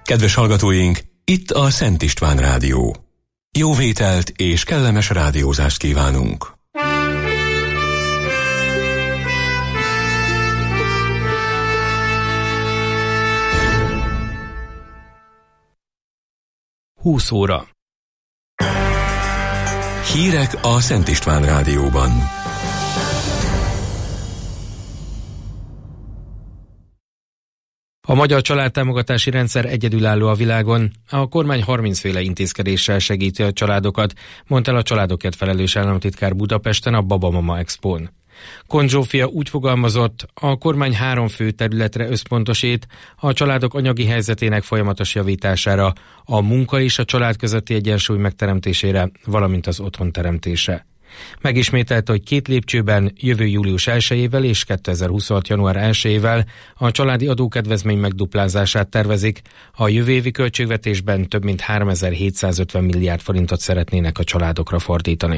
Kedves hallgatóink, itt a Szent István Rádió. Jó vételt és kellemes rádiózást kívánunk! Húsz óra. Hírek a Szent István Rádióban. A magyar családtámogatási rendszer egyedülálló a világon. A kormány 30 féle intézkedéssel segíti a családokat, mondta el a családokért felelős államtitkár Budapesten a Babamama Expón. Kon Zsófia úgy fogalmazott, a kormány 3 fő területre összpontosít, a családok anyagi helyzetének folyamatos javítására, a munka és a család közötti egyensúly megteremtésére, valamint az otthon teremtése. Megismételte, hogy 2 lépcsőben jövő július 1-ével és 2026. január 1-ével a családi adókedvezmény megduplázását tervezik, a jövő évi költségvetésben több mint 3750 milliárd forintot szeretnének a családokra fordítani.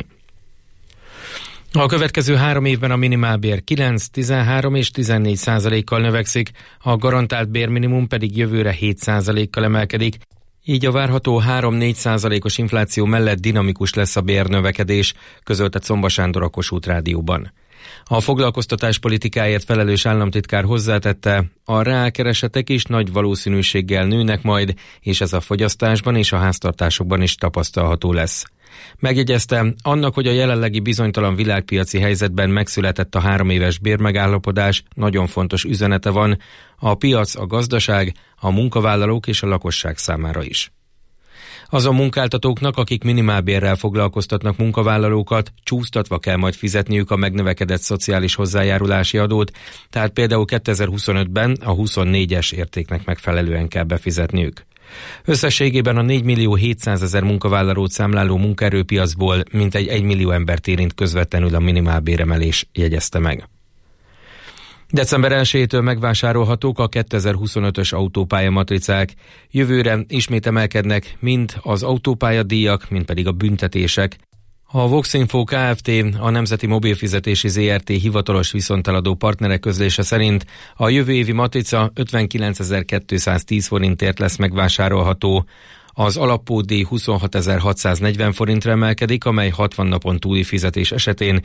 A következő 3 évben a minimálbér 9, 13 és 14%-kal növekszik, a garantált bérminimum pedig jövőre 7%-kal emelkedik, így a várható 3-4%-os infláció mellett dinamikus lesz a bérnövekedés, közölte Czomba Sándor a Kossuth Rádióban. A foglalkoztatás politikáért felelős államtitkár hozzátette, a reálkeresetek is nagy valószínűséggel nőnek majd, és ez a fogyasztásban és a háztartásokban is tapasztalható lesz. Megjegyeztem, annak, hogy a jelenlegi bizonytalan világpiaci helyzetben megszületett a 3 éves bérmegállapodás, nagyon fontos üzenete van a piac, a gazdaság, a munkavállalók és a lakosság számára is. Azon munkáltatóknak, akik minimálbérrel foglalkoztatnak munkavállalókat, csúsztatva kell majd fizetniük a megnövekedett szociális hozzájárulási adót, tehát például 2025-ben a 24-es értéknek megfelelően kell befizetniük. Összességében a 4.700.000 munkavállalót számláló munkaerőpiacból mintegy 1 millió embert érint közvetlenül a minimálbéremelés, jegyezte meg. December 1-től megvásárolhatók a 2025-ös autópályamatricák. Jövőre ismét emelkednek mind az autópályadíjak, mind pedig a büntetések. A Voxinfo Kft., a Nemzeti Mobilfizetési Zrt. Hivatalos viszonteladó partnerek közlése szerint a jövő évi matrica 59.210 forintért lesz megvásárolható. Az alappódíj 26.640 forintra emelkedik, amely 60 napon túli fizetés esetén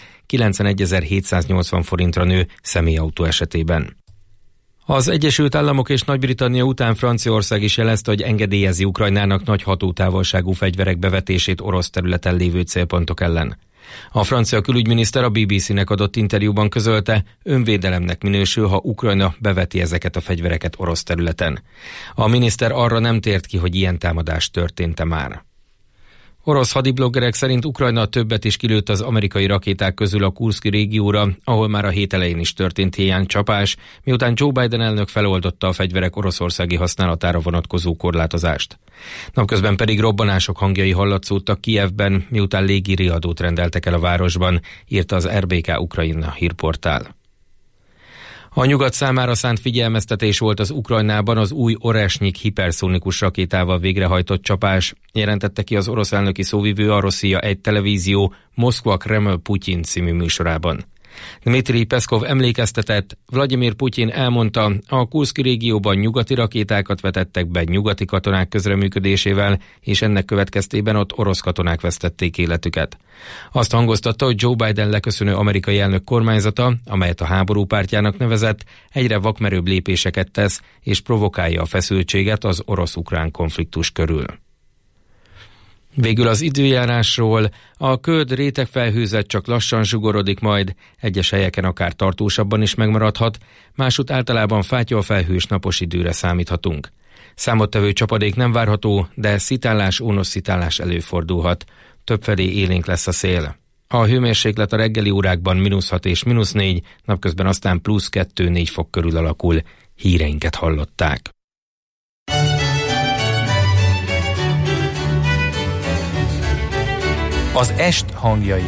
91.780 forintra nő személyautó esetében. Az Egyesült Államok és Nagy-Britannia után Franciaország is jelezte, hogy engedélyezi Ukrajnának nagy hatótávolságú fegyverek bevetését orosz területen lévő célpontok ellen. A francia külügyminiszter a BBC-nek adott interjúban közölte, önvédelemnek minősül, ha Ukrajna beveti ezeket a fegyvereket orosz területen. A miniszter arra nem tért ki, hogy ilyen támadás történt-e már. Orosz hadibloggerek szerint Ukrajna többet is kilőtt az amerikai rakéták közül a Kurszki régióra, ahol már a hét elején is történt héján csapás, miután Joe Biden elnök feloldotta a fegyverek oroszországi használatára vonatkozó korlátozást. Napközben pedig robbanások hangjai hallatszódtak Kijevben, miután légi riadót rendeltek el a városban, írta az RBK Ukrajna hírportál. A nyugat számára szánt figyelmeztetés volt az Ukrajnában az új Oresnyik hiperszónikus rakétával végrehajtott csapás, jelentette ki az orosz elnöki szóvivő a Rosszia 1 televízió Moszkva Kreml Putyin című műsorában. Dmitrij Peszkov emlékeztetett, Vladimir Putyin elmondta, a Kurszki régióban nyugati rakétákat vetettek be nyugati katonák közreműködésével, és ennek következtében ott orosz katonák vesztették életüket. Azt hangoztatta, hogy Joe Biden leköszönő amerikai elnök kormányzata, amelyet a háború pártjának nevezett, egyre vakmerőbb lépéseket tesz, és provokálja a feszültséget az orosz-ukrán konfliktus körül. Végül az időjárásról, a köd rétegfelhőzet csak lassan zsugorodik majd, egyes helyeken akár tartósabban is megmaradhat, másút általában fátyolfelhős napos időre számíthatunk. Számottevő csapadék nem várható, de szitálás, ónosszitálás előfordulhat. Többfelé élénk lesz a szél. A hőmérséklet a reggeli órákban -6 és -4, napközben aztán +2-4 fok körül alakul. Híreinket hallották. Az est hangjai.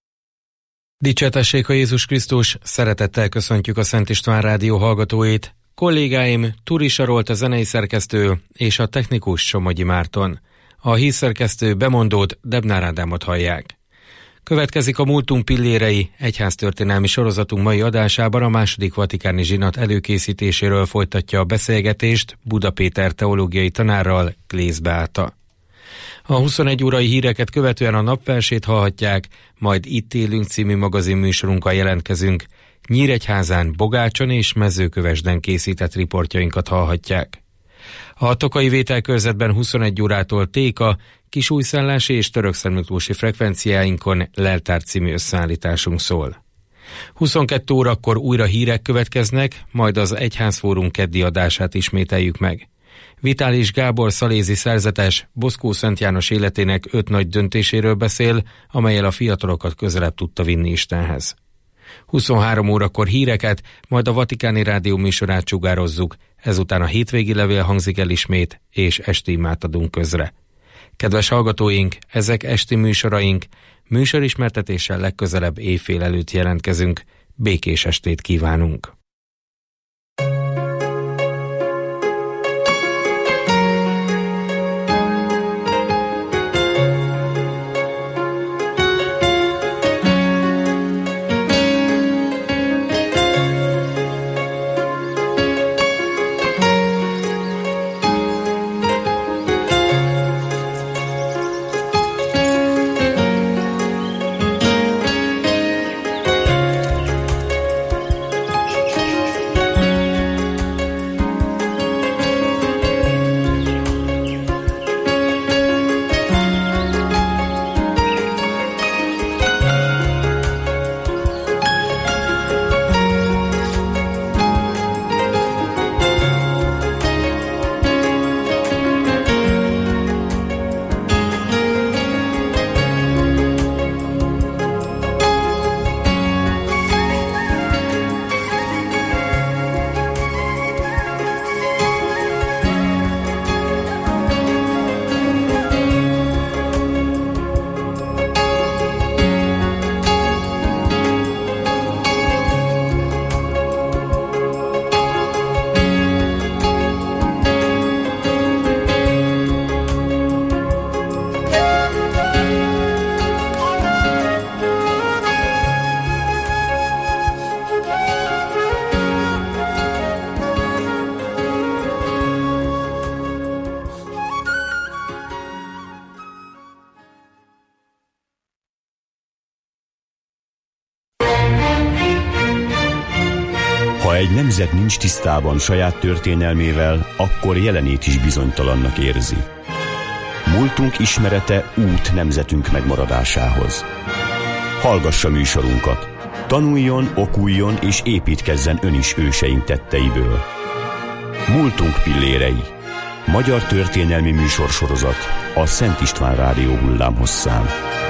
Dicsértessék a Jézus Krisztus, szeretettel köszöntjük a Szent István Rádió hallgatóit. Kollégáim Turi Sarolt a zenei szerkesztő és a technikus Somogyi Márton. A hírszerkesztő bemondót, Debnár Ádámot hallják. Következik a Múltunk pillérei, egyháztörténelmi sorozatunk mai adásában a második vatikáni zsinat előkészítéséről folytatja a beszélgetést Buda Péter teológiai tanárral, Glész Beáta. A 21 órai híreket követően a napversét hallhatják, majd Itt élünk című magazinműsorunkkal jelentkezünk. Nyíregyházán, Bogácson és Mezőkövesden készített riportjainkat hallhatják. A Tokai vételkörzetben 21 órától Téka, Kisújszállási és Törökszentmiklósi frekvenciáinkon Leltár című összeállításunk szól. 22 órakor újra hírek következnek, majd az Egyházfórum keddi adását ismételjük meg. Vitális Gábor szalézi szerzetes Boszkó Szent János életének 5 nagy döntéséről beszél, amellyel a fiatalokat közelebb tudta vinni Istenhez. 23 órakor híreket, majd a Vatikáni Rádió műsorát sugározzuk, ezután a hétvégi levél hangzik el ismét, és esti imát adunk közre. Kedves hallgatóink, ezek esti műsoraink, műsorismertetéssel legközelebb éjfél előtt jelentkezünk. Békés estét kívánunk! Ha egy nemzet nincs tisztában saját történelmével, akkor jelenét is bizonytalannak érzi. Múltunk ismerete út nemzetünk megmaradásához. Hallgassa műsorunkat. Tanuljon, okuljon és építkezzen ön is őseink tetteiből. Múltunk pillérei. Magyar történelmi műsorsorozat a Szent István Rádió hullámhosszán.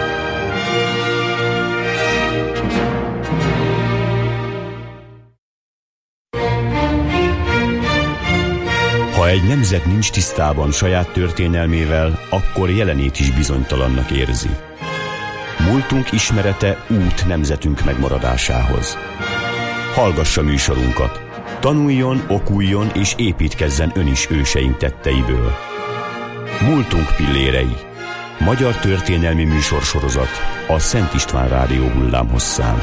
Ha egy nemzet nincs tisztában saját történelmével, akkor jelenét is bizonytalannak érzi. Múltunk ismerete út nemzetünk megmaradásához. Hallgassa műsorunkat. Tanuljon, okuljon és építkezzen ön is őseink tetteiből. Múltunk pillérei. Magyar történelmi műsorsorozat a Szent István Rádió hullámhosszán.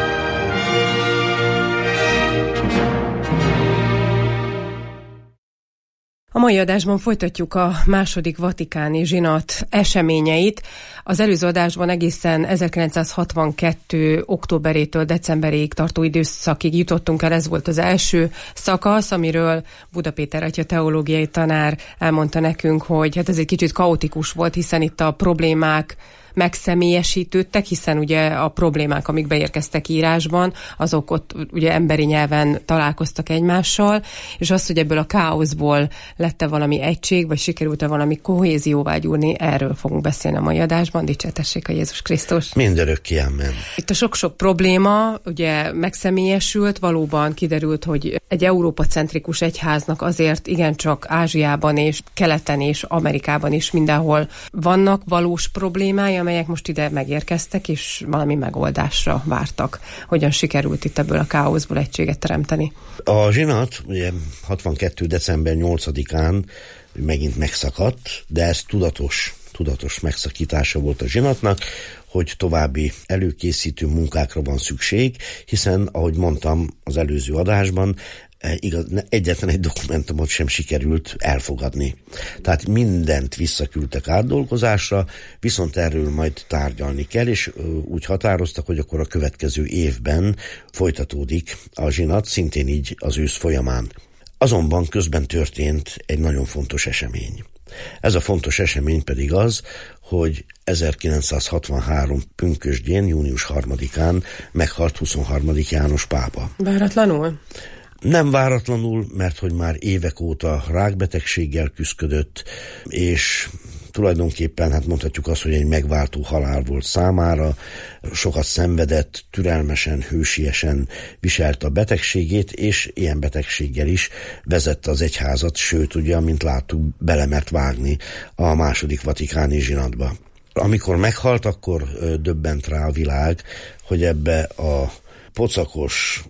A mai adásban folytatjuk a második vatikáni zsinat eseményeit. Az előző adásban egészen 1962. októberétől decemberéig tartó időszakig jutottunk el. Ez volt az első szakasz, amiről Buda Péter atya teológiai tanár elmondta nekünk, hogy hát ez egy kicsit kaotikus volt, hiszen itt a problémák megszemélyesítődtek, hiszen ugye a problémák, amik beérkeztek írásban, azok ott ugye emberi nyelven találkoztak egymással, és az, hogy ebből a káoszból lett-e valami egység, vagy sikerült-e valami kohézióvá gyúrni, erről fogunk beszélni a mai adásban. Dicsértessék a Jézus Krisztus! Mindörökké, amen. Itt a sok-sok probléma ugye megszemélyesült, valóban kiderült, hogy egy Európa-centrikus egyháznak azért igencsak Ázsiában és Keleten és Amerikában is mindenhol vannak valós problémái, amelyek most ide megérkeztek, és valami megoldásra vártak. Hogyan sikerült itt ebből a káoszból egységet teremteni? A zsinat ugye 62. december 8-án megint megszakadt, de ez tudatos megszakítása volt a zsinatnak, hogy további előkészítő munkákra van szükség, hiszen, ahogy mondtam az előző adásban, egyetlen egy dokumentumot sem sikerült elfogadni. Tehát mindent visszaküldtek átdolgozásra, viszont erről majd tárgyalni kell, és úgy határoztak, hogy akkor a következő évben folytatódik a zsinat, szintén így az ősz folyamán. Azonban közben történt egy nagyon fontos esemény. Ez a fontos esemény pedig az, hogy 1963 pünkösdjén, június 3-án meghalt 23. János pápa. Váratlanul? Nem váratlanul, mert hogy már évek óta rákbetegséggel küszködött, és tulajdonképpen hát mondhatjuk azt, hogy egy megváltó halál volt számára, sokat szenvedett, türelmesen, hősiesen viselte a betegségét, és ilyen betegséggel is vezette az egyházat, sőt, ugye, amint láttuk, belemert vágni a második vatikáni zsinatba. Amikor meghalt, akkor döbbent rá a világ, hogy ebbe a pocakos,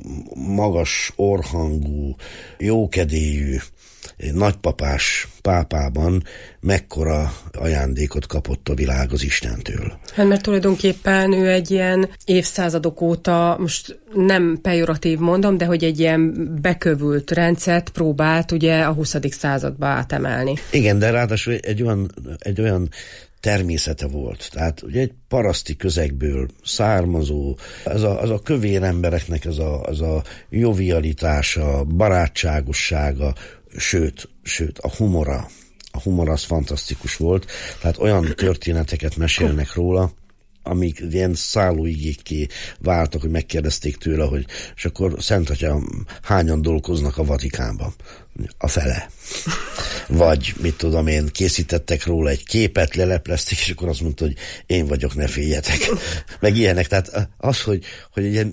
magas orrhangú, jókedélyű, nagypapás pápában mekkora ajándékot kapott a világ az Istentől. Hát mert tulajdonképpen ő egy ilyen évszázadok óta, most nem pejoratív mondom, de hogy egy ilyen bekövült rendszert próbált ugye a 20. századba átemelni. Igen, de ráadásul egy olyan természete volt. Tehát ugye egy paraszti közegből származó, az a kövér embereknek az a jovialitása, barátságossága, sőt, a humora. A humor az fantasztikus volt. Tehát olyan történeteket mesélnek róla, amik ilyen szállóigékké váltak, hogy megkérdezték tőle, hogy és akkor Szent Atya, hányan dolgoznak a Vatikánban? A fele. Vagy, mit tudom én, készítettek róla egy képet, leleplezték, és akkor azt mondta, hogy én vagyok, ne féljetek. Meg ilyenek. Tehát az, hogy egy ilyen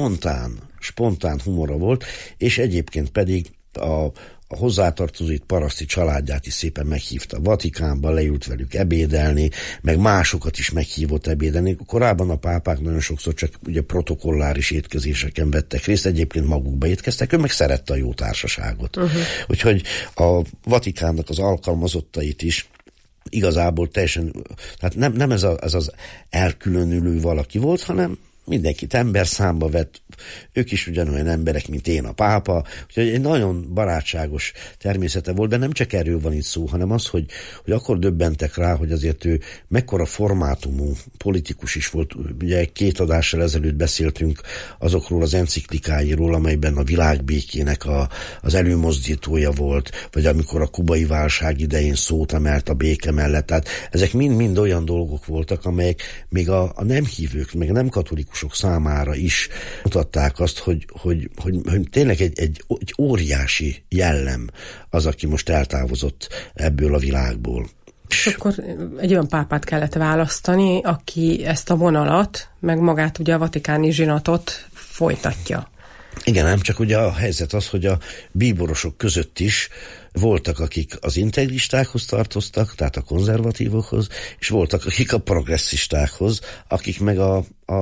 spontán humora volt, és egyébként pedig a hozzátartozó paraszti családját is szépen meghívta a Vatikánba, leült velük ebédelni, meg másokat is meghívott ebédelni. Korábban a pápák nagyon sokszor csak ugye protokolláris étkezéseken vettek részt, egyébként magukba étkeztek, ő meg szerette a jó társaságot. Úgyhogy a Vatikánnak az alkalmazottait is igazából teljesen, tehát nem ez az elkülönülő valaki volt, hanem mindenkit ember számba vett, ők is ugyanolyan emberek, mint én, a pápa, úgyhogy egy nagyon barátságos természete volt, de nem csak erről van itt szó, hanem az, hogy akkor döbbentek rá, hogy azért ő mekkora formátumú politikus is volt. Ugye 2 adással ezelőtt beszéltünk azokról az enciklikáiról, amelyben a világbékének az előmozdítója volt, vagy amikor a kubai válság idején szót emelt a béke mellett. Tehát ezek mind olyan dolgok voltak, amelyek még a nem hívők, meg a nem katolikusok számára is mutatták azt, hogy tényleg egy óriási jellem az, aki most eltávozott ebből a világból. És akkor egy olyan pápát kellett választani, aki ezt a vonalat, meg magát ugye a vatikáni zsinatot folytatja. Igen, nem csak ugye a helyzet az, hogy a bíborosok között is voltak, akik az integristákhoz tartoztak, tehát a konzervatívokhoz, és voltak, akik a progresszistákhoz, akik meg a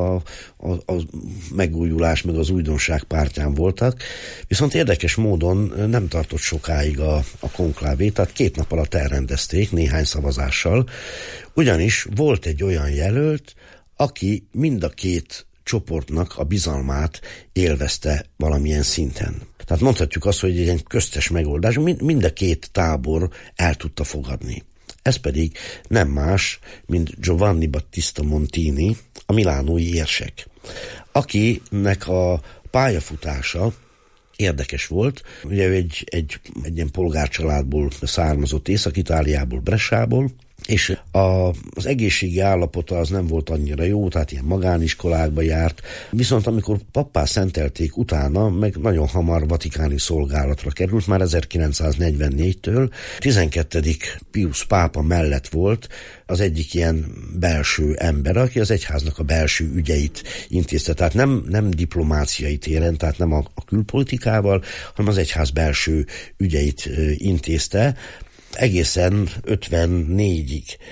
megújulás, meg az újdonság pártján voltak. Viszont érdekes módon nem tartott sokáig a konklávé, tehát 2 nap alatt elrendezték néhány szavazással, ugyanis volt egy olyan jelölt, aki mind a 2 csoportnak a bizalmát élvezte valamilyen szinten. Tehát mondhatjuk azt, hogy egy ilyen köztes megoldás, mind a 2 tábor el tudta fogadni. Ez pedig nem más, mint Giovanni Battista Montini, a milánói érsek, akinek a pályafutása érdekes volt. Ugye ő egy ilyen polgárcsaládból származott, Észak-Itáliából, Bressából, és az egészségi állapota az nem volt annyira jó, tehát ilyen magániskolákba járt, viszont amikor pappá szentelték utána, meg nagyon hamar vatikáni szolgálatra került, már 1944-től, 12. Pius pápa mellett volt az egyik ilyen belső ember, aki az egyháznak a belső ügyeit intézte, tehát nem diplomáciai téren, tehát nem a külpolitikával, hanem az egyház belső ügyeit intézte, egészen 54-ig.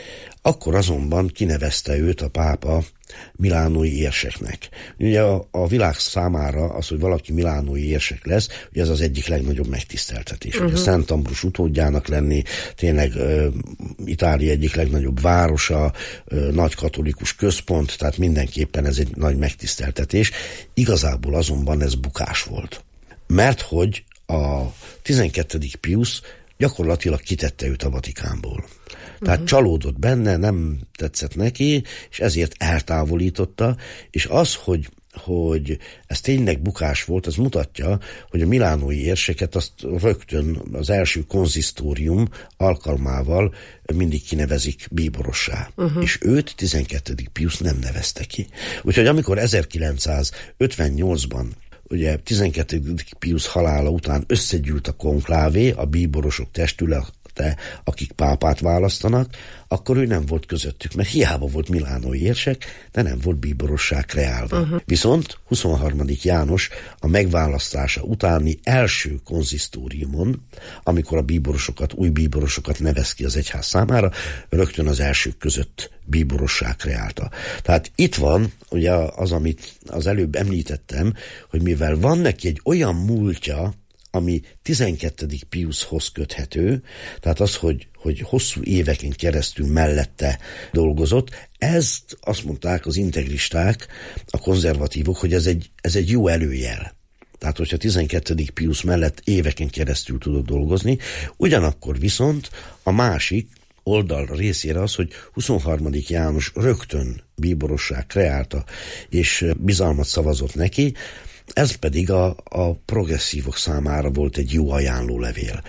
Akkor azonban kinevezte őt a pápa milánói érseknek. Ugye a világ számára az, hogy valaki milánói érsek lesz, ugye ez az egyik legnagyobb megtiszteltetés. Ugye Szent Ambrus utódjának lenni, tényleg Itália egyik legnagyobb városa, nagy katolikus központ, tehát mindenképpen ez egy nagy megtiszteltetés. Igazából azonban ez bukás volt. Mert hogy a 12. Pius gyakorlatilag kitette őt a Vatikánból. Tehát csalódott benne, nem tetszett neki, és ezért eltávolította, és az, hogy ez tényleg bukás volt, az mutatja, hogy a milánói érseket azt rögtön az első konzisztórium alkalmával mindig kinevezik bíborossá. És őt 12. Pius nem nevezte ki. Úgyhogy amikor 1958-ban ugye 12. Pius halála után összegyűlt a konklávé, a bíborosok testülete, akik pápát választanak, akkor ő nem volt közöttük, mert hiába volt milánói érsek, de nem volt bíborossá kreálva. Viszont 23. János a megválasztása utáni első konzisztóriumon, amikor a bíborosokat, új bíborosokat nevez ki az egyház számára, rögtön az elsők között bíborossá kreálta. Tehát itt van ugye az, amit az előbb említettem, hogy mivel van neki egy olyan múltja, ami 12. Piushoz köthető, tehát az, hogy hosszú éveken keresztül mellette dolgozott, ezt azt mondták az integristák, a konzervatívok, hogy ez egy jó előjel. Tehát, hogyha 12. Pius mellett éveken keresztül tudott dolgozni, ugyanakkor viszont a másik oldal részére az, hogy 23. János rögtön bíborossá kreálta, és bizalmat szavazott neki, ez pedig a progresszívok számára volt egy jó ajánlólevél.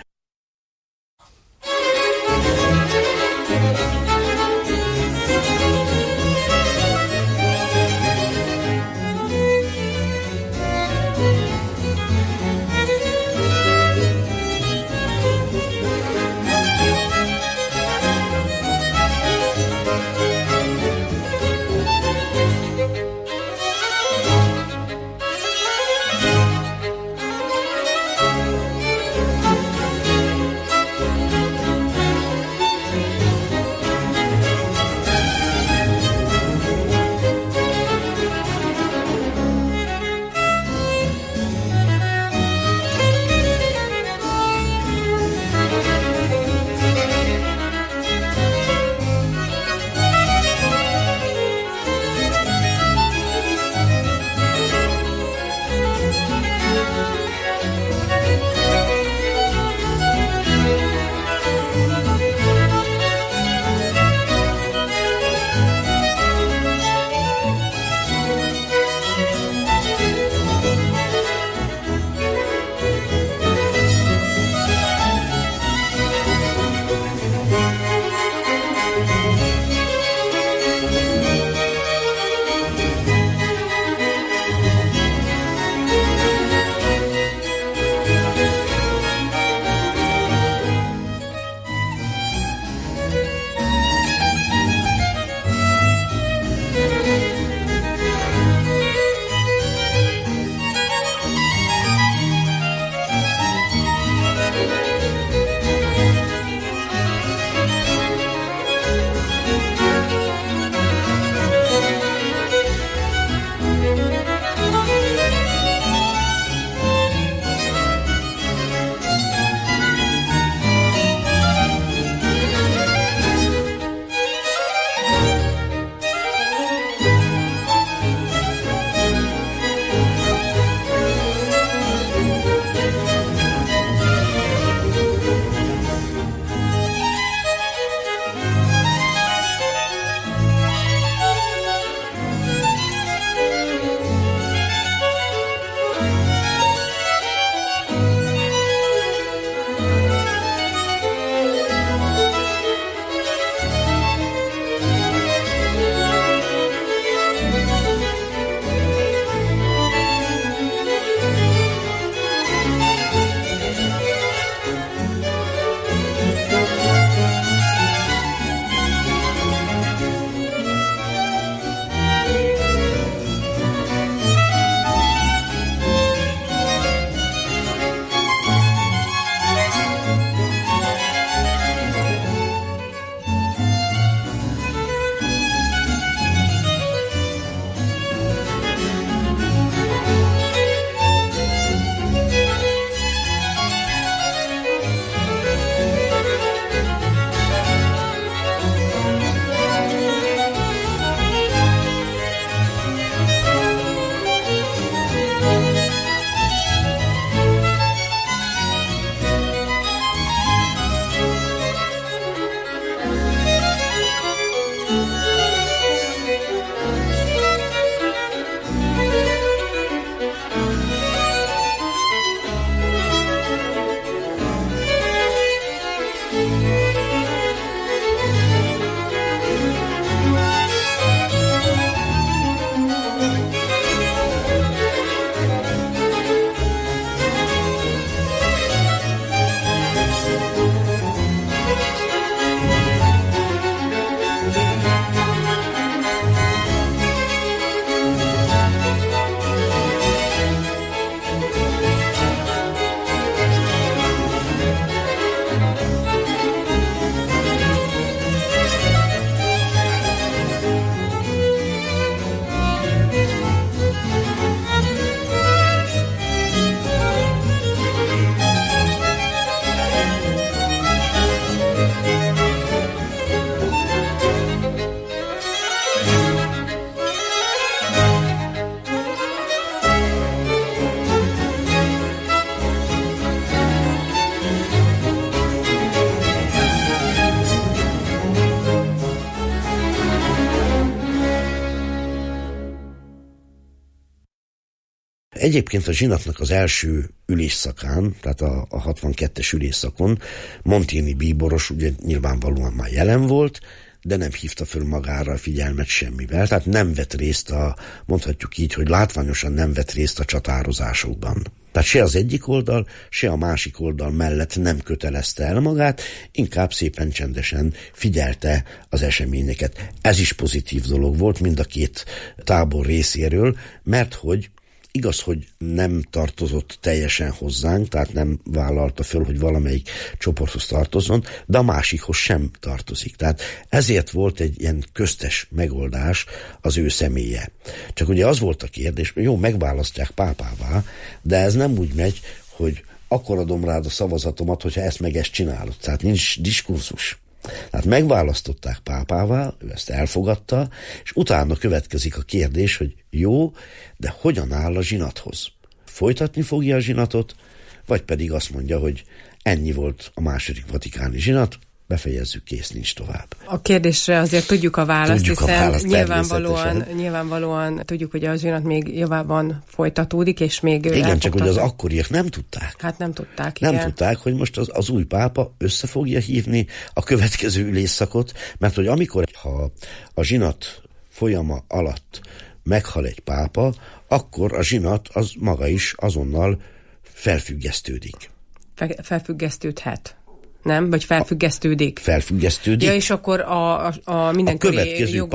Egyébként a zsinatnak az első ülésszakán, tehát a 62-es ülésszakon Montigny bíboros ugye nyilvánvalóan már jelen volt, de nem hívta föl magára a figyelmet semmivel, tehát nem vett részt mondhatjuk így, hogy látványosan nem vett részt a csatározásokban. Tehát se az egyik oldal, se a másik oldal mellett nem kötelezte el magát, inkább szépen csendesen figyelte az eseményeket. Ez is pozitív dolog volt mind a két tábor részéről, mert hogy igaz, hogy nem tartozott teljesen hozzánk, tehát nem vállalta föl, hogy valamelyik csoporthoz tartozzon, de a másikhoz sem tartozik. Tehát ezért volt egy ilyen köztes megoldás az ő személye. Csak ugye az volt a kérdés, hogy jó, megválasztják pápává, de ez nem úgy megy, hogy akkor adom rád a szavazatomat, hogyha ezt meg ezt csinálod. Tehát nincs diskurzus. Tehát megválasztották pápává, ő ezt elfogadta, és utána következik a kérdés, hogy jó, de hogyan áll a zsinathoz? Folytatni fogja a zsinatot, vagy pedig azt mondja, hogy ennyi volt a második vatikáni zsinat, befejezzük, kész, nincs tovább. A kérdésre azért tudjuk a választ, hiszen nyilvánvalóan tudjuk, hogy a zsinat még javában folytatódik, és még... Igen, csak hogy az akkoriak nem tudták. Hát nem tudták, igen. Nem tudták, hogy most az új pápa össze fogja hívni a következő ülésszakot, mert hogy amikor a zsinat folyama alatt meghal egy pápa, akkor a zsinat az maga is azonnal felfüggesztődik. Felfüggesztődhet. Nem? Vagy felfüggesztődik? Felfüggesztődik. Ja, és akkor a mindenkori következő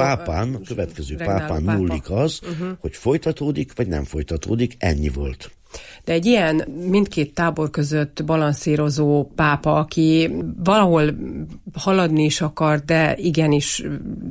pápán múlik az, hogy folytatódik, vagy nem folytatódik, ennyi volt. De egy ilyen mindkét tábor között balanszírozó pápa, aki valahol haladni is akar, de igenis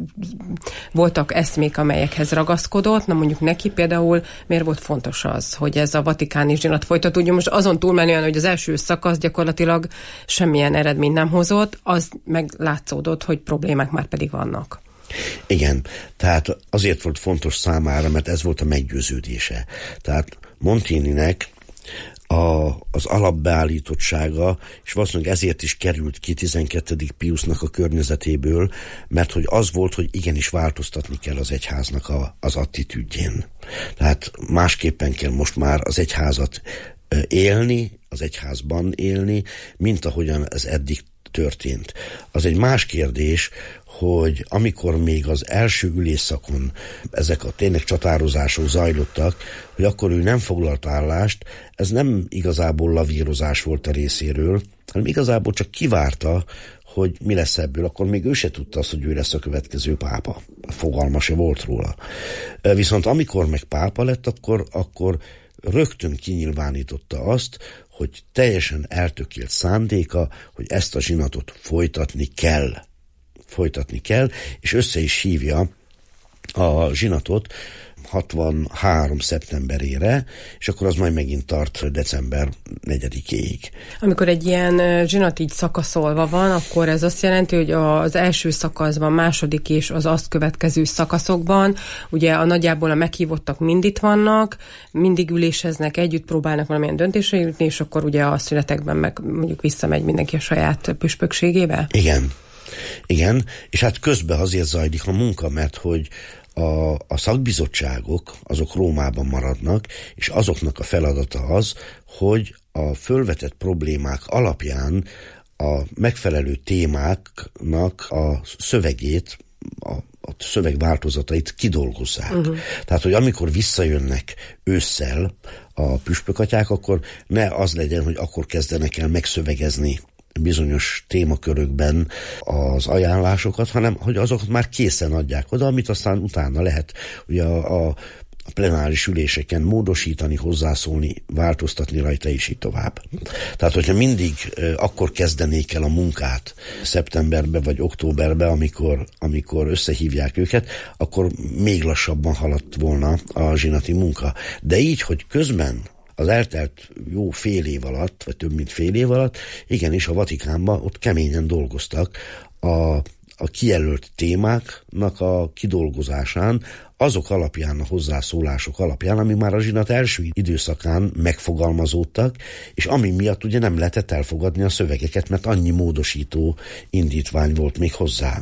voltak eszmék, amelyekhez ragaszkodott. Na mondjuk neki például miért volt fontos az, hogy ez a vatikáni zsinat folytatódjon? Most azon túlmenően, hogy az első szakasz gyakorlatilag semmilyen eredményt nem hozott, az meg látszódott, hogy problémák már pedig vannak. Igen, tehát azért volt fontos számára, mert ez volt a meggyőződése. Tehát Montignynek az alapbeállítottsága, és valószínűleg ezért is került ki 12. Piusnak a környezetéből, mert hogy az volt, hogy igenis változtatni kell az egyháznak az attitűdjén. Tehát másképpen kell most már az egyházat élni, az egyházban élni, mint ahogyan ez eddig történt. Az egy más kérdés, hogy amikor még az első ülésszakon ezek a tényleg csatározások zajlottak, hogy akkor ő nem foglalt állást, ez nem igazából lavírozás volt a részéről, hanem igazából csak kivárta, hogy mi lesz ebből. Akkor még ő se tudta azt, hogy ő lesz a következő pápa. Fogalma se volt róla. Viszont amikor meg pápa lett, akkor rögtön kinyilvánította azt, hogy teljesen eltökélt szándéka, hogy ezt a zsinatot folytatni kell, és össze is hívja a zsinatot 63. szeptemberére, és akkor az majd megint tart december 4-éig. Amikor egy ilyen zsinat így szakaszolva van, akkor ez azt jelenti, hogy az első szakaszban, második és az azt következő szakaszokban, ugye nagyjából a meghívottak mind itt vannak, mindig üléseznek, együtt próbálnak valamilyen döntésre jutni, és akkor ugye a szünetekben meg mondjuk visszamegy mindenki a saját püspökségébe? Igen, és hát közben azért zajlik a munka, mert hogy a szakbizottságok azok Rómában maradnak, és azoknak a feladata az, hogy a fölvetett problémák alapján a megfelelő témáknak a szövegét, a szövegváltozatait kidolgozzák. Tehát, hogy amikor visszajönnek ősszel a püspökatyák, akkor ne az legyen, hogy akkor kezdenek el megszövegezni bizonyos témakörökben az ajánlásokat, hanem hogy azokat már készen adják oda, amit aztán utána lehet ugye a plenáris üléseken módosítani, hozzászólni, változtatni rajta, és így tovább. Tehát, hogyha mindig akkor kezdenék el a munkát szeptemberbe vagy októberbe, amikor összehívják őket, akkor még lassabban haladt volna a zsinati munka. De így, hogy közben az eltelt jó fél év alatt, vagy több mint fél év alatt, igenis a Vatikánban ott keményen dolgoztak a kijelölt témáknak a kidolgozásán, azok alapján, a hozzászólások alapján, ami már a zsinat első időszakán megfogalmazódtak, és ami miatt ugye nem lehetett elfogadni a szövegeket, mert annyi módosító indítvány volt még hozzá.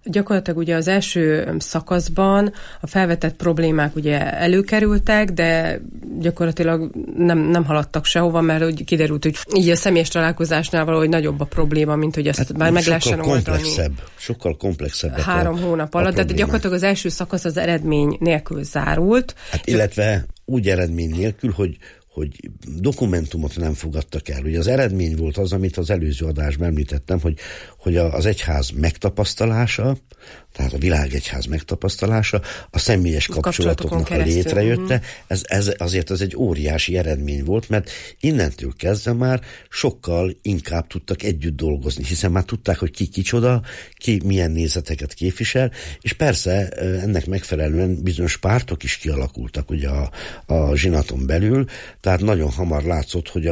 Gyakorlatilag ugye az első szakaszban a felvetett problémák ugye előkerültek, de gyakorlatilag nem haladtak sehova, mert úgy kiderült, hogy így a személyes találkozásnál valahogy nagyobb a probléma, mint hogy azt már meg lehessen oldani. Sokkal komplexebb. 3 hónap alatt, de gyakorlatilag az első szakasz az eredmény nélkül zárult. Hát, illetve úgy eredmény nélkül, hogy dokumentumot nem fogadtak el. Ugye az eredmény volt az, amit az előző adásban említettem, hogy az egyház megtapasztalása, tehát a világegyház megtapasztalása, a személyes kapcsolatoknak a létrejötte, azért ez egy óriási eredmény volt, mert innentől kezdve már sokkal inkább tudtak együtt dolgozni, hiszen már tudták, hogy ki kicsoda, ki milyen nézeteket képvisel, és persze ennek megfelelően bizonyos pártok is kialakultak ugye a zsinaton belül, tehát nagyon hamar látszott, hogy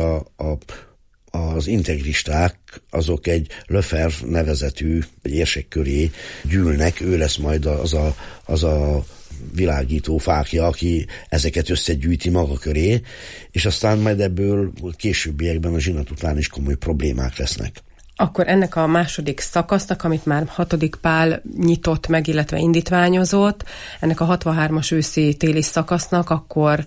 az integristák azok egy Lefebvre nevezetű érsek köré gyűlnek, ő lesz majd az a világító fákja, aki ezeket összegyűjti maga köré, és aztán majd ebből későbbiekben a zsinat után is komoly problémák lesznek. Akkor ennek a második szakasznak, amit már 6. Pál nyitott meg, illetve indítványozott, ennek a 63-as őszi-téli szakasznak, akkor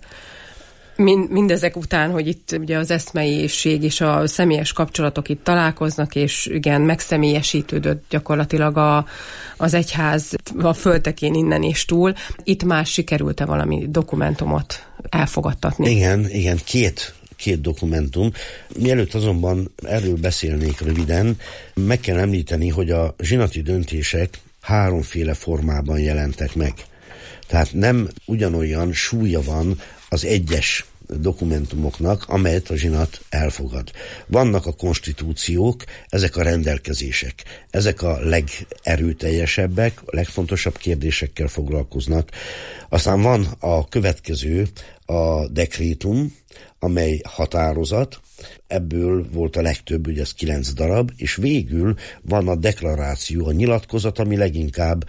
mindezek után, hogy itt ugye az eszmeiség és a személyes kapcsolatok itt találkoznak, és igen, megszemélyesítődött gyakorlatilag az egyház a földtekén innen és túl. Itt már sikerült-e valami dokumentumot elfogadtatni? Igen, két dokumentum. Mielőtt azonban erről beszélnék röviden, meg kell említeni, hogy a zsinati döntések 3 formában jelentek meg. Tehát nem ugyanolyan súlya van az egyes dokumentumoknak, amelyet a zsinat elfogad. Vannak a konstitúciók, ezek a rendelkezések. Ezek a legerőteljesebbek, a legfontosabb kérdésekkel foglalkoznak. Aztán van a következő, a dekrétum, amely határozat, ebből volt a legtöbb, ugye ez 9 darab, és végül van a deklaráció, a nyilatkozat, ami leginkább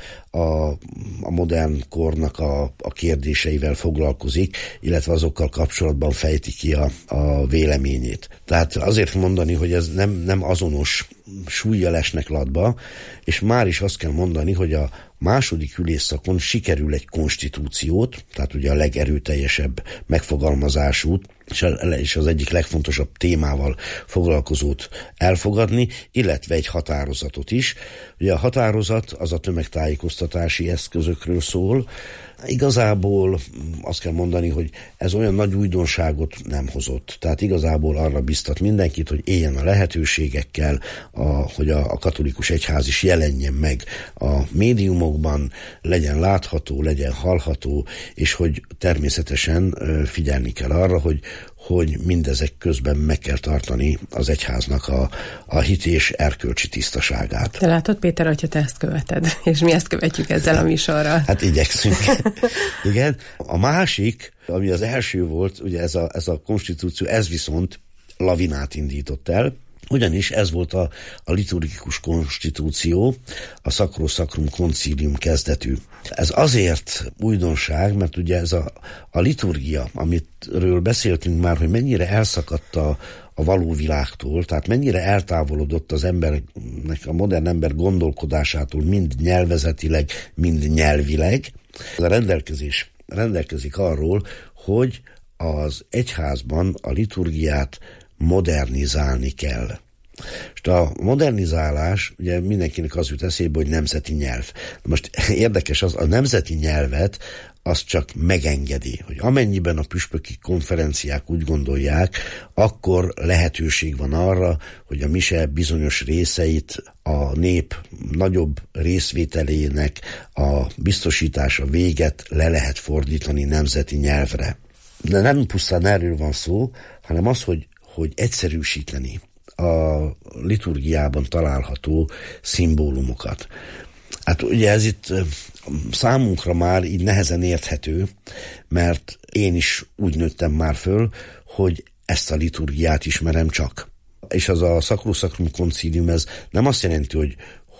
a modern kornak a kérdéseivel foglalkozik, illetve azokkal kapcsolatban fejti ki a véleményét. Tehát azért mondani, hogy ez nem azonos súllyal esnek latba, és már is azt kell mondani, hogy a második ülésszakon sikerül egy konstitúciót, tehát ugye a legerőteljesebb megfogalmazásút, és az egyik legfontosabb témával foglalkozót elfogadni, illetve egy határozatot is. Ugye a határozat az a tömegtájékoztatási eszközökről szól. Igazából azt kell mondani, hogy ez olyan nagy újdonságot nem hozott. Tehát igazából arra biztat mindenkit, hogy éljen a lehetőségekkel, hogy a katolikus egyház is jelenjen meg a médiumokban, legyen látható, legyen hallható, és hogy természetesen figyelni kell arra, hogy mindezek közben meg kell tartani az egyháznak a hit és erkölcsi tisztaságát. Te látod, Péter, hogyha te ezt követed, és mi ezt követjük ezzel a műsorral. Hát igyekszünk. Igen. A másik, ami az első volt, ugye ez a konstitúció, ez viszont lavinát indított el, ugyanis ez volt a liturgikus konstitúció, a Sacro Sacrum Concilium kezdetű. Ez azért újdonság, mert ugye ez a liturgia, amitről beszéltünk már, hogy mennyire elszakadt a való világtól, tehát mennyire eltávolodott az embernek, a modern ember gondolkodásától, mind nyelvezetileg, mind nyelvileg. Ez a rendelkezés rendelkezik arról, hogy az egyházban a liturgiát modernizálni kell. És a modernizálás, ugye mindenkinek az jut eszébe, hogy nemzeti nyelv. Most érdekes az, a nemzeti nyelvet az csak megengedi, hogy amennyiben a püspöki konferenciák úgy gondolják, akkor lehetőség van arra, hogy a mise bizonyos részeit a nép nagyobb részvételének a biztosítása véget le lehet fordítani nemzeti nyelvre. De nem pusztán erről van szó, hanem az, hogy egyszerűsíteni a liturgiában található szimbólumokat. Hát ugye ez itt számunkra már így nehezen érthető, mert én is úgy nőttem már föl, hogy ezt a liturgiát ismerem csak. És az a Sacro Sacrum Concilium, ez nem azt jelenti, hogy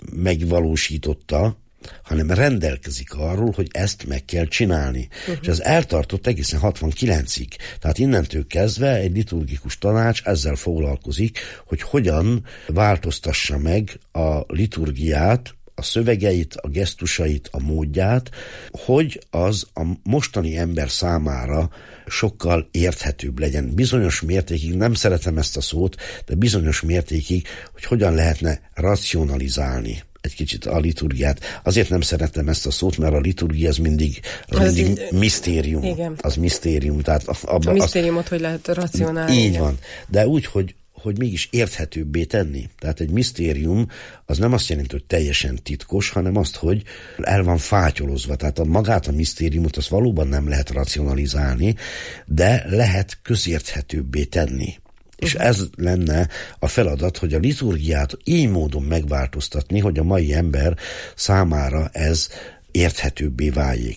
megvalósította, hanem rendelkezik arról, hogy ezt meg kell csinálni. És ez eltartott egészen 69-ig. Tehát innentől kezdve egy liturgikus tanács ezzel foglalkozik, hogy hogyan változtassa meg a liturgiát a szövegeit, a gesztusait, a módját, hogy az a mostani ember számára sokkal érthetőbb legyen. Bizonyos mértékig, nem szeretem ezt a szót, de bizonyos mértékig, hogy hogyan lehetne racionalizálni egy kicsit a liturgiát. Azért nem szeretem ezt a szót, mert a liturgia az mindig misztérium. Igen. Az misztérium. Tehát a misztériumot hogy lehet racionálni. Így van. De úgy, hogy mégis érthetőbbé tenni. Tehát egy misztérium az nem azt jelenti, hogy teljesen titkos, hanem azt, hogy el van fátyolozva. Tehát magát a misztériumot az valóban nem lehet racionalizálni, de lehet közérthetőbbé tenni. És ez lenne a feladat, hogy a liturgiát így módon megváltoztatni, hogy a mai ember számára ez érthetőbbé váljék.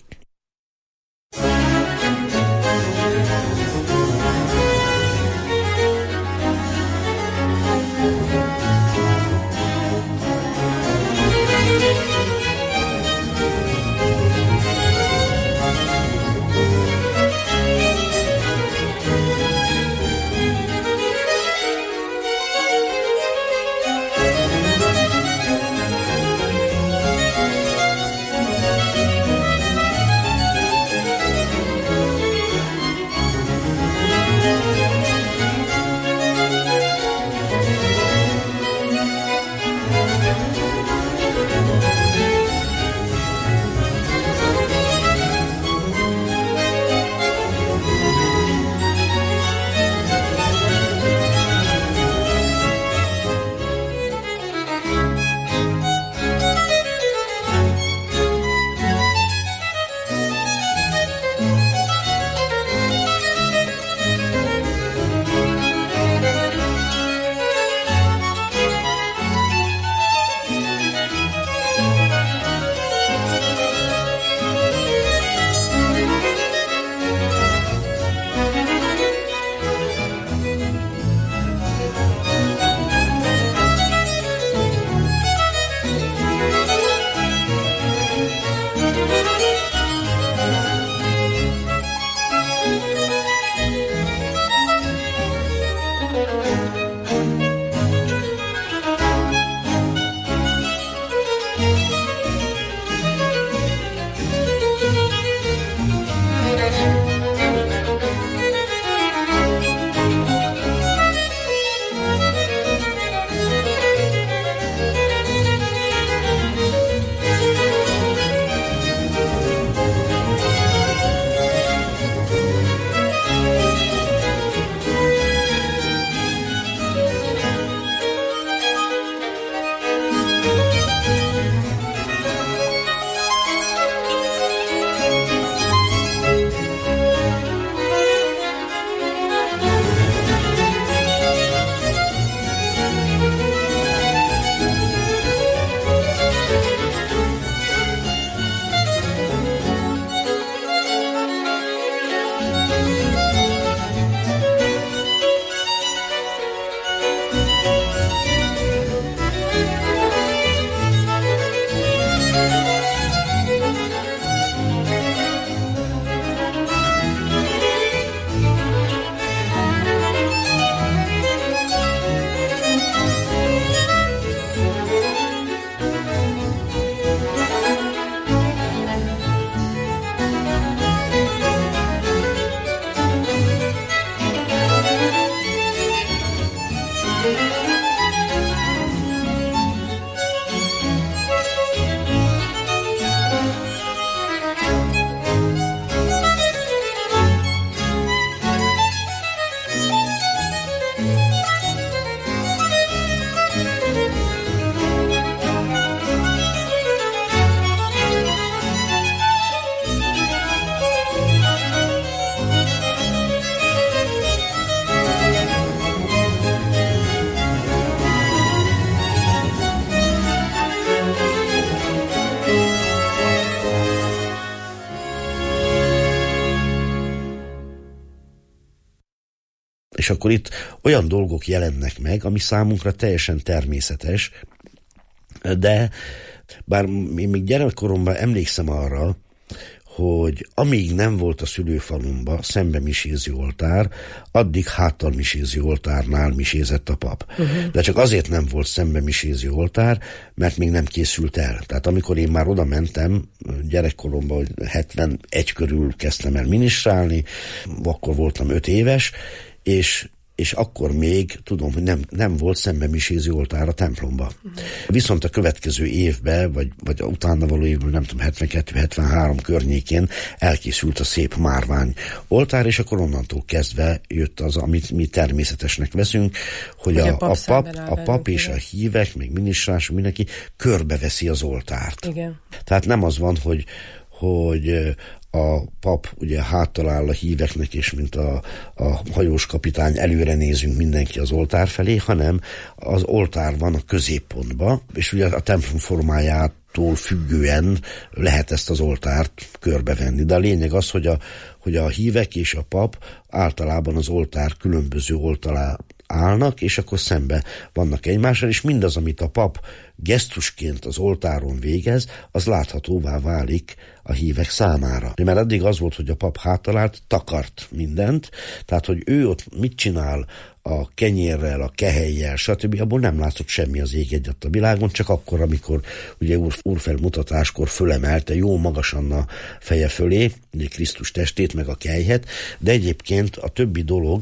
És akkor itt olyan dolgok jelennek meg, ami számunkra teljesen természetes, de bár én még gyerekkoromban emlékszem arra, hogy amíg nem volt a szülőfalumba szembe miséző oltár, addig háttal miséző oltárnál misézett a pap. De csak azért nem volt szembe miséző oltár, mert még nem készült el. Tehát amikor én már oda mentem, gyerekkoromban, hogy 71 körül kezdtem el minisztrálni, akkor voltam 5 éves, és akkor még tudom, hogy nem volt szembe miséző oltár a templomba. Viszont a következő évben, vagy utána való évből, nem tudom, 72-73 környékén elkészült a szép márvány oltár, és akkor onnantól kezdve jött az, amit mi természetesnek veszünk, hogy a pap és a hívek, még minisztrás, mindenki körbeveszi az oltárt. Igen. Tehát nem az van, hogy a pap ugye háttal áll a híveknek, és mint a hajós kapitány előre nézünk mindenki az oltár felé, hanem az oltár van a középpontban, és ugye a templom formájától függően lehet ezt az oltárt körbevenni. De a lényeg az, hogy a hívek és a pap általában az oltár különböző oldalán állnak, és akkor szembe vannak egymással, és mindaz, amit a pap gesztusként az oltáron végez, az láthatóvá válik a hívek számára. Mert addig az volt, hogy a pap hátalált, takart mindent, tehát, hogy ő ott mit csinál a kenyérrel, a kehelyjel, stb. Abból nem látszott semmi az ég egyet a világon, csak akkor, amikor ugye úrfelmutatáskor fölemelte jó magasan a feje fölé, ugye Krisztus testét, meg a kelyhet, de egyébként a többi dolog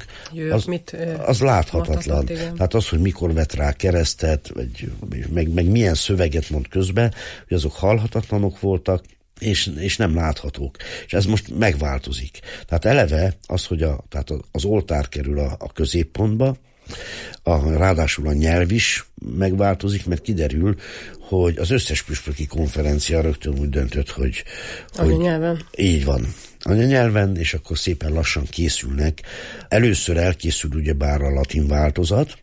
az láthatatlan. Tehát az, hogy mikor vett rá keresztet, meg milyen szöveget mond közben, hogy azok hallhatatlanok voltak, és nem láthatók. És ez most megváltozik. Tehát eleve az, hogy tehát az oltár kerül a középpontba, ráadásul a nyelv is megváltozik, mert kiderül, hogy az összes püspöki konferencia rögtön úgy döntött, hogy anyanyelven. Így van. Anyanyelven, és akkor szépen lassan készülnek. Először elkészül ugyebár a latin változat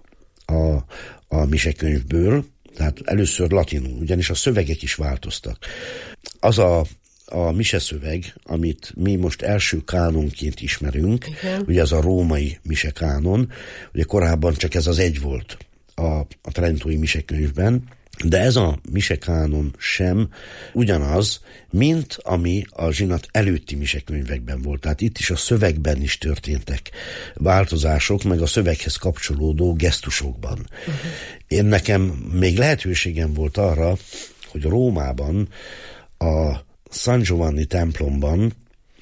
a misekönyvből, tehát először latinul, ugyanis a szövegek is változtak. Az a mise-szöveg, amit mi most első kánonként ismerünk, igen. Ugye az a római misekánon, ugye korábban csak ez az egy volt a trentói misekönyvben, de ez a misekánon sem ugyanaz, mint ami a zsinat előtti misekönyvekben volt. Tehát itt is a szövegben is történtek változások, meg a szöveghez kapcsolódó gesztusokban. Én nekem még lehetőségem volt arra, hogy Rómában a San Giovanni templomban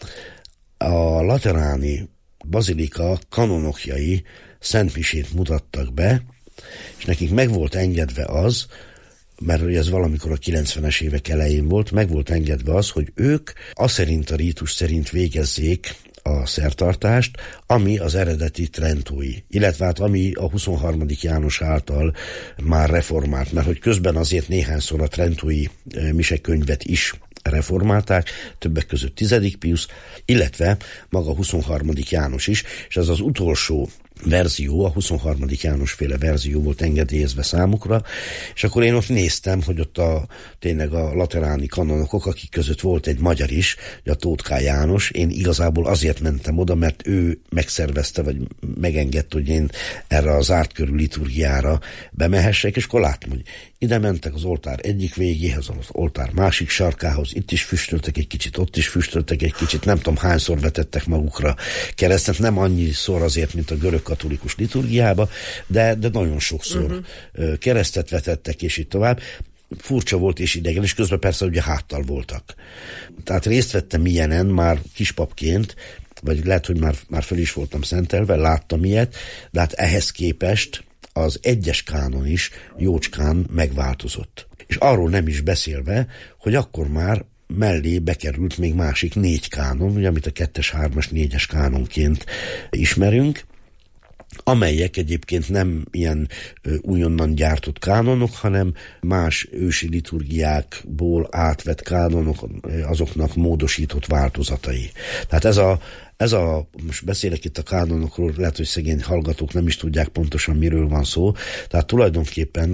a lateráni bazilika kanonokjai szentmisét mutattak be, és nekik meg volt engedve az, mert ez valamikor a 90-es évek elején volt, meg volt engedve az, hogy ők aszerint a rítus szerint végezzék a szertartást, ami az eredeti trentói, illetve hát ami a 23. János által már reformált, mert hogy közben azért néhányszor a trentói misekönyvet is reformálták, többek között 10. Pius, illetve maga 23. János is, és ez az utolsó verzió, a 23. János féle verzió volt engedélyezve számukra, és akkor én ott néztem, hogy ott tényleg a lateráni kanonokok, akik között volt egy magyar is, a Tóth K. János, én igazából azért mentem oda, mert ő megszervezte, vagy megengedte, hogy én erre a zárt körű liturgiára bemehessek, és akkor láttam, hogy ide mentek az oltár egyik végéhez, az oltár másik sarkához, itt is füstöltek egy kicsit, ott is füstöltek egy kicsit, nem tudom hányszor vetettek magukra keresztet, nem annyiszor azért, mint a görög katolikus liturgiába, de nagyon sokszor keresztet vetettek, és így tovább. Furcsa volt és idegen, és közben persze ugye háttal voltak. Tehát részt vettem ilyenen már kispapként, vagy lehet, hogy már fel is voltam szentelve, láttam ilyet, de hát ehhez képest az egyes kánon is jócskán megváltozott. És arról nem is beszélve, hogy akkor már mellé bekerült még másik 4 kánon, ugye, amit a 2-es, 3-as, 4-es kánonként ismerünk, amelyek egyébként nem ilyen újonnan gyártott kánonok, hanem más ősi liturgiákból átvett kánonok, azoknak módosított változatai. Tehát most beszélek itt a kánonokról, lehet, hogy szegény hallgatók nem is tudják pontosan, miről van szó. Tehát tulajdonképpen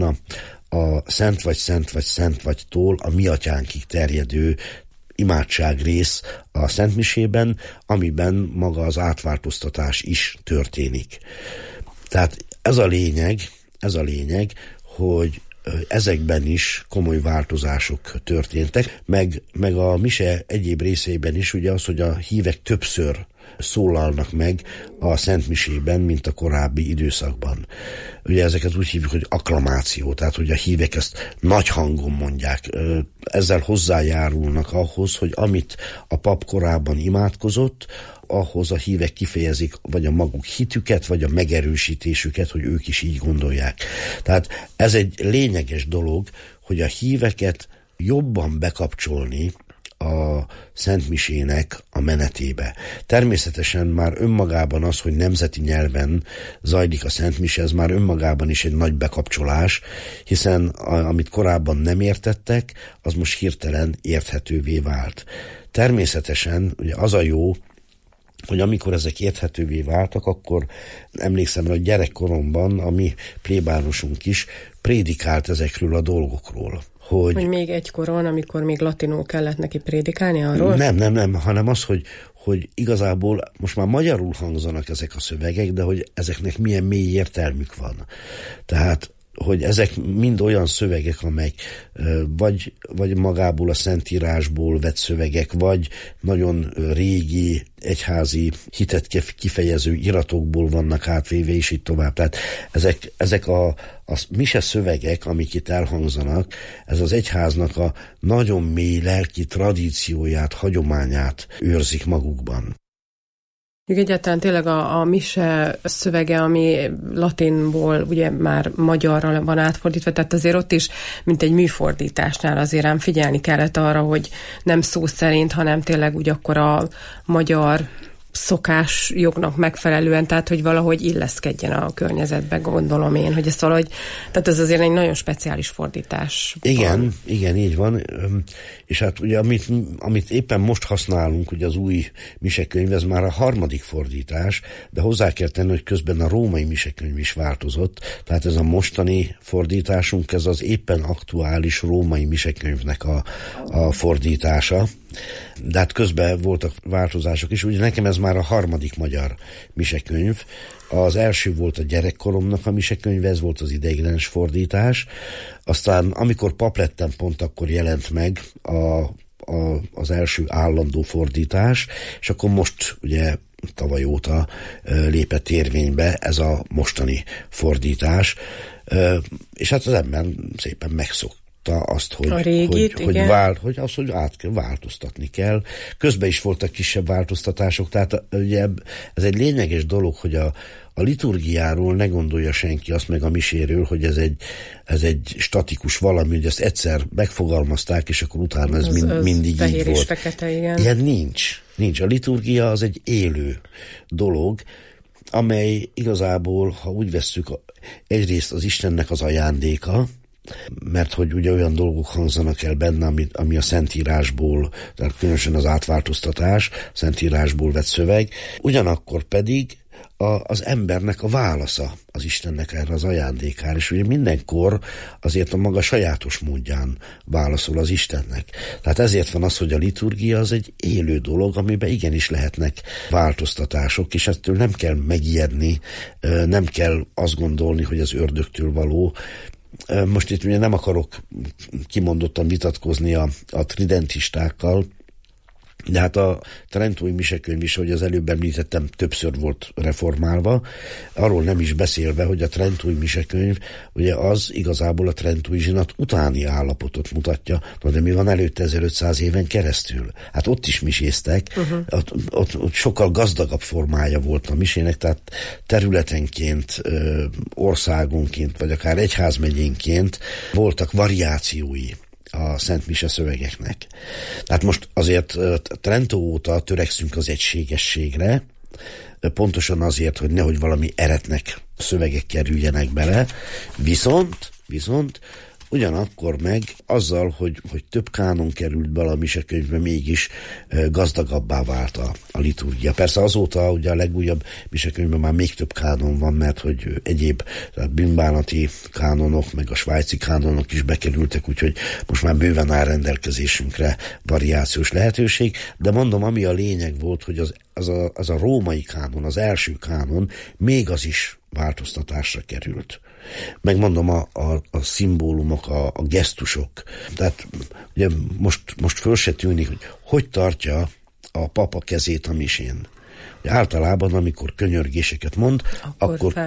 a szent vagy-tól a mi atyánkig terjedő imádságrész a szentmisében, amiben maga az átváltoztatás is történik. Tehát ez a lényeg, hogy ezekben is komoly változások történtek, meg a mise egyéb részeiben is ugye az, hogy a hívek többször szólalnak meg a szentmisében, mint a korábbi időszakban. Ugye ezeket úgy hívjuk, hogy akklamáció, tehát hogy a hívek ezt nagy hangon mondják. Ezzel hozzájárulnak ahhoz, hogy amit a pap korábban imádkozott, ahhoz a hívek kifejezik vagy a maguk hitüket, vagy a megerősítésüket, hogy ők is így gondolják. Tehát ez egy lényeges dolog, hogy a híveket jobban bekapcsolni a szentmisének a menetébe. Természetesen már önmagában az, hogy nemzeti nyelven zajlik a szentmise, ez már önmagában is egy nagy bekapcsolás, hiszen amit korábban nem értettek, az most hirtelen érthetővé vált. Természetesen ugye az a jó, hogy amikor ezek érthetővé váltak, akkor emlékszem, hogy gyerekkoromban a mi plébánosunk is prédikált ezekről a dolgokról. Hogy még egykoron, amikor még latinul kellett neki prédikálni arról? Nem, hanem az, hogy igazából most már magyarul hangzanak ezek a szövegek, de hogy ezeknek milyen mély értelmük van. Tehát hogy ezek mind olyan szövegek, amelyek vagy magából a Szentírásból vett szövegek, vagy nagyon régi egyházi hitet kifejező iratokból vannak átvéve, és így tovább. Tehát ezek a mise szövegek, amik itt elhangzanak, ez az egyháznak a nagyon mély lelki tradícióját, hagyományát őrzik magukban. Egyáltalán tényleg a mise szövege, ami latinból ugye már magyarra van átfordítva, tehát azért ott is, mint egy műfordításnál azért ám figyelni kellett arra, hogy nem szó szerint, hanem tényleg úgy akkor a magyar szokás jognak megfelelően, tehát hogy valahogy illeszkedjen a környezetbe, gondolom én, hogy ezt valahogy, tehát ez azért egy nagyon speciális fordítás. Igen, így van, és hát ugye amit éppen most használunk, ugye az új misekönyv, ez már a 3. fordítás, de hozzá kell tenni, hogy közben a római misekönyv is változott, tehát ez a mostani fordításunk, ez az éppen aktuális római misekönyvnek a fordítása, de hát közben voltak változások is, ugye nekem ez már a 3. magyar misekönyv, az első volt a gyerekkoromnak a misekönyve, ez volt az ideiglenes fordítás, aztán amikor pap lettem, pont akkor jelent meg az első állandó fordítás, és akkor most ugye tavaly óta lépett érvénybe ez a mostani fordítás, és hát az ember szépen megszokta azt, hogy át kell változtatni kell. Közben is voltak kisebb változtatások, tehát ugye ez egy lényeges dolog, hogy a liturgiáról ne gondolja senki azt, meg a miséről, hogy ez egy statikus valami, hogy ezt egyszer megfogalmazták, és akkor utána ez mindig így volt. Fekete, igen. Ilyen nincs. A liturgia az egy élő dolog, amely igazából, ha úgy vesszük, egyrészt az Istennek az ajándéka, mert hogy ugye olyan dolgok hangzanak el benne, ami a Szentírásból, tehát különösen az átváltoztatás, Szentírásból vett szöveg, ugyanakkor pedig az embernek a válasza az Istennek erre az ajándékára, és ugye mindenkor azért a maga sajátos módján válaszol az Istennek. Tehát ezért van az, hogy a liturgia az egy élő dolog, amiben igenis lehetnek változtatások, és ettől nem kell megijedni, nem kell azt gondolni, hogy az ördögtől való. Most itt ugye nem akarok kimondottan vitatkozni a tridentistákkal, de hát a trentói misekönyv is, ahogy az előbb említettem, többször volt reformálva, arról nem is beszélve, hogy a trentói misekönyv ugye az igazából a trentói zsinat utáni állapotot mutatja, de mi van előtte 1500 éven keresztül? Hát ott is miséztek, ott sokkal gazdagabb formája volt a misének, tehát területenként, országonként, vagy akár egyházmegyénként voltak variációi a Szent Mise szövegeknek. Tehát most azért Trentó óta törekszünk az egységességre, pontosan azért, hogy nehogy valami eretnek szövegek kerüljenek bele, viszont ugyanakkor meg azzal, hogy több kánon került bele a misekönyvbe, mégis gazdagabbá vált a liturgia. Persze azóta ugye a legújabb misekönyvben már még több kánon van, mert hogy egyéb bűnbánati kánonok, meg a svájci kánonok is bekerültek, úgyhogy most már bőven áll rendelkezésünkre variációs lehetőség, de mondom, ami a lényeg volt, hogy az a római kánon, az első kánon, még az is változtatásra került. Megmondom, a szimbólumok, a gesztusok. Tehát ugye most föl se tűnik, hogy tartja a pap a kezét a misén. Általában, amikor könyörgéseket mond, akkor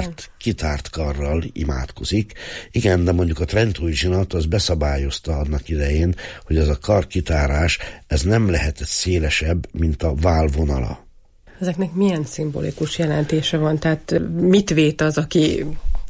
kitárt karral imádkozik. Igen, de mondjuk a trentói zsinat az beszabályozta annak idején, hogy az a karkitárás, ez nem lehetett szélesebb, mint a válvonala. Ezeknek milyen szimbolikus jelentése van? Tehát mit vét az, aki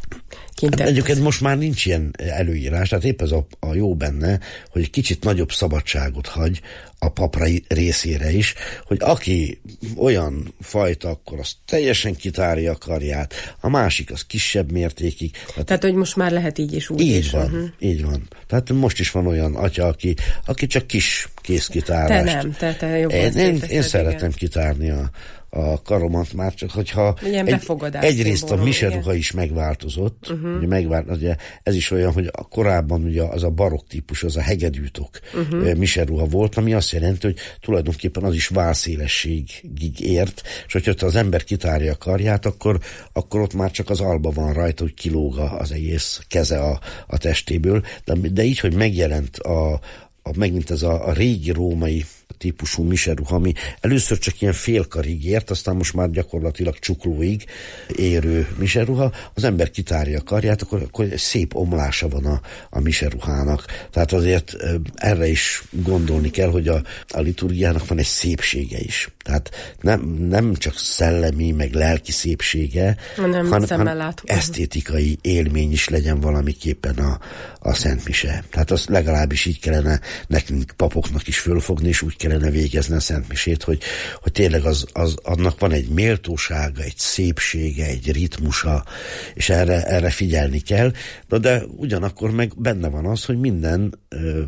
egyébként most már nincs ilyen előírás, tehát épp ez a jó benne, hogy egy kicsit nagyobb szabadságot hagy a pap részére is, hogy aki olyan fajta, akkor az teljesen kitárja a karját, a másik az kisebb mértékig. Tehát hogy most már lehet így is úgy így is. Van, így van. Tehát most is van olyan atya, aki csak kis kézkitárást. Te jobban én szeretem kitárni a karomat, már csak hogyha egyrészt a miseruha is megváltozott, ugye ez is olyan, hogy korábban ugye az a barokk típus, az a hegedűtok miseruha volt, ami azt jelenti, hogy tulajdonképpen az is válszélességig ért, és hogyha az ember kitárja a karját, akkor ott már csak az alba van rajta, hogy kilóg az egész keze a testéből, de így, hogy megjelent megint ez a régi római típusú miseruha, ami először csak ilyen félkarig ért, aztán most már gyakorlatilag csuklóig érő miseruha, az ember kitárja a karját, akkor szép omlása van a miseruhának. Tehát azért erre is gondolni kell, hogy a liturgiának van egy szépsége is. Tehát nem csak szellemi, meg lelki szépsége, hanem esztétikai élmény is legyen valamiképpen a Szent Mise. Tehát azt legalábbis így kellene nekünk papoknak is fölfogni, és úgy kellene végezni a Szent Misét, hogy tényleg annak van egy méltósága, egy szépsége, egy ritmusa, és erre figyelni kell. De ugyanakkor meg benne van az, hogy minden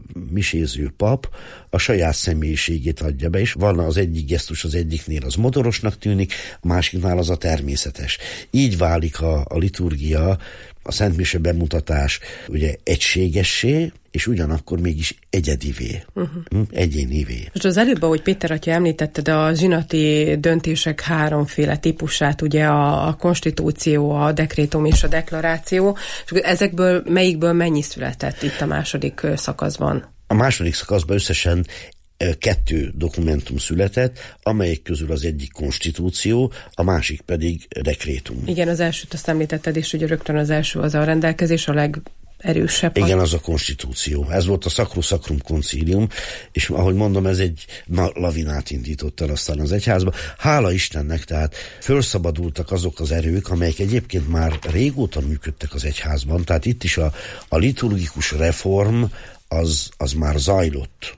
miséző pap a saját személyiségét adja be, és van az egyik gesztus az egyiknél az modorosnak tűnik, a másiknál az a természetes. Így válik a liturgia, a Szent Mise bemutatás ugye egységessé, és ugyanakkor mégis egyedivé, egyénivé. Most az előbb, ahogy Péter atya említetted, a zsinati döntések háromféle típusát, ugye a konstitúció, a dekrétum és a deklaráció, és ezekből melyikből mennyi született itt a második szakaszban? A második szakaszban összesen 2 dokumentum született, amelyek közül az egyik konstitúció, a másik pedig dekrétum. Igen, az elsőt azt említetted, és ugye rögtön az első az a rendelkezés, a legerősebb. Igen, az a konstitúció. Ez volt a Sacro Sacrum Concilium, és ahogy mondom, ez egy lavinát indított el aztán az egyházba. Hála Istennek, tehát fölszabadultak azok az erők, amelyek egyébként már régóta működtek az egyházban, tehát itt is a liturgikus reform az már zajlott.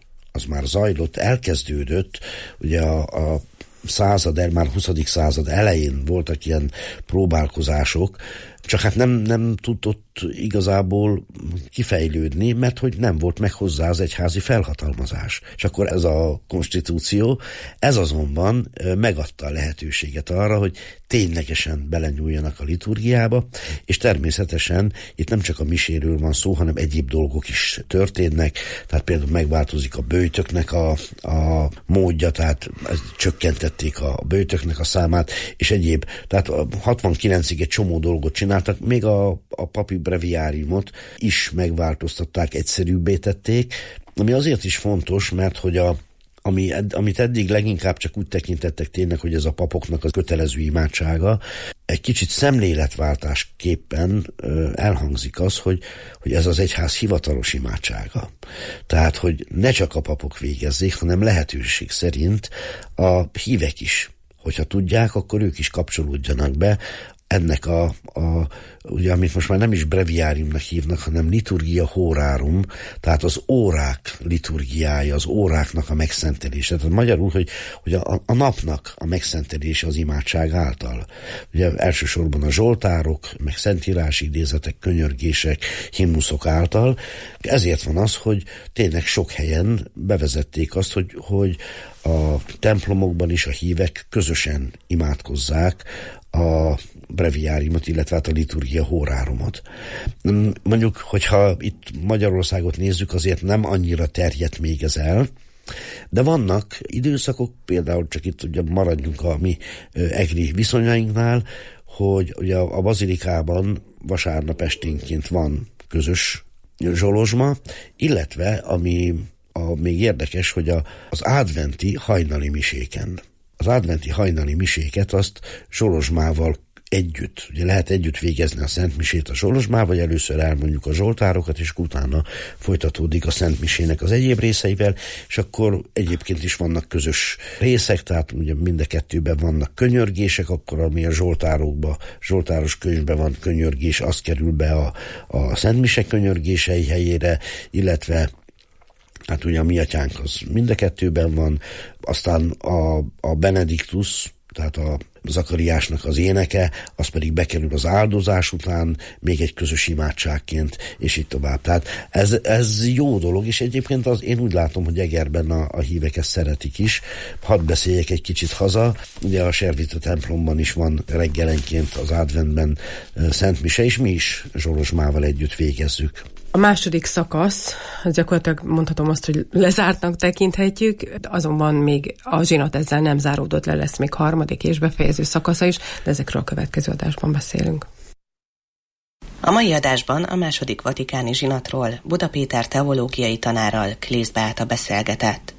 Elkezdődött, ugye a már 20. század elején voltak ilyen próbálkozások, csak hát nem tudott igazából kifejlődni, mert hogy nem volt meg hozzá az egyházi felhatalmazás. És akkor ez a konstitúció, ez azonban megadta a lehetőséget arra, hogy ténylegesen belenyúljanak a liturgiába, és természetesen itt nem csak a miséről van szó, hanem egyéb dolgok is történnek, tehát például megváltozik a böjtöknek a módja, tehát csökkentették a böjtöknek a számát, és egyéb, tehát 69-ig egy csomó dolgot csináltak, még a papi breviáriumot is megváltoztatták, egyszerűbbé tették, ami azért is fontos, mert hogy amit eddig leginkább csak úgy tekintettek tényleg, hogy ez a papoknak a kötelező imádsága, egy kicsit szemléletváltásképpen elhangzik az, hogy ez az egyház hivatalos imádsága. Tehát, hogy ne csak a papok végezzék, hanem lehetőség szerint a hívek is. Hogyha tudják, akkor ők is kapcsolódjanak be ennek ugye, amit most már nem is breviáriumnak hívnak, hanem liturgia horárum, tehát az órák liturgiája, az óráknak a megszentelése. Tehát magyarul, hogy a napnak a megszentelése az imádság által. Ugye elsősorban a zsoltárok, meg szentírási idézetek, könyörgések, himnuszok által. Ezért van az, hogy tényleg sok helyen bevezették azt, hogy a templomokban is a hívek közösen imádkozzák a breviáriumot, illetve a liturgia hórárumot. Mondjuk, hogyha itt Magyarországot nézzük, azért nem annyira terjedt még ez el, De vannak időszakok, például csak itt ugye maradjunk a mi egri viszonyainknál, hogy ugye a bazilikában vasárnap esténként van közös zsolozsma, illetve ami még érdekes, hogy az adventi hajnali miséken. Az adventi hajnali miséket azt zsolozsmával együtt, ugye lehet együtt végezni a szentmisét a zsolozsmával, vagy először elmondjuk a zsoltárokat, és utána folytatódik a szentmisének az egyéb részeivel, és akkor egyébként is vannak közös részek, tehát ugye mind a kettőben vannak könyörgések, akkor ami a zsoltáros könyvben van könyörgés, az kerül be a szentmise könyörgései helyére, illetve hát ugye a mi atyánk az mind a kettőben van, aztán a Benediktus, tehát a Zakariásnak az éneke, az pedig bekerül az áldozás után, még egy közös imádságként, és így tovább. Tehát ez jó dolog, és egyébként én úgy látom, hogy Egerben a hívek ezt szeretik is. Hadd beszéljek egy kicsit haza. Ugye a Servita templomban is van reggelenként az adventben szentmise, és mi is zsolozsmával együtt végezzük. A második szakasz, gyakorlatilag mondhatom azt, hogy lezártnak tekinthetjük, azonban még a zsinat ezzel nem záródott le, lesz még harmadik és befejező szakasza is, de ezekről a következő adásban beszélünk. A mai adásban a második vatikáni zsinatról Buda Péter teológiai tanárral Klész Beáta beszélgetett.